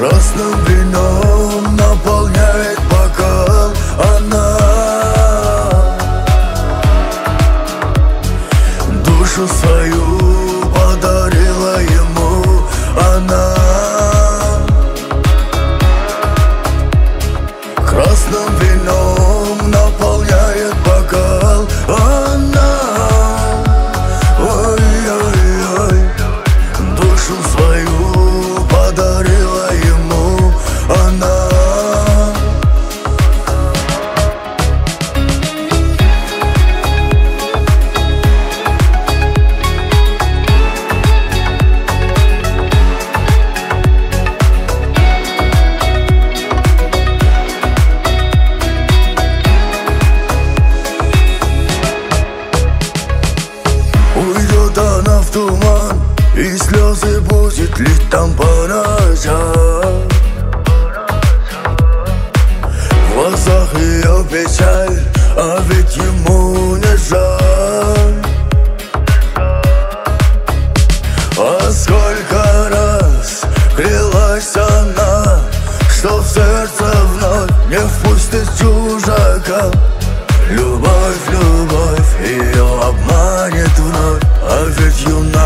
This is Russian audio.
Красным вином наполняет бокал она. Душу свою подарила ему она. Красным вином наполняет бокал она. Ой-ой-ой, душу свою подарила ему она. Уйдет она в туман, и слезы будет лить там по ночам. В глазах ее печаль, а ведь ему не жаль. А сколько раз клялась она, что в сердце вновь не впустит чужака. Любовь, любовь ее обманет вновь, а ведь юна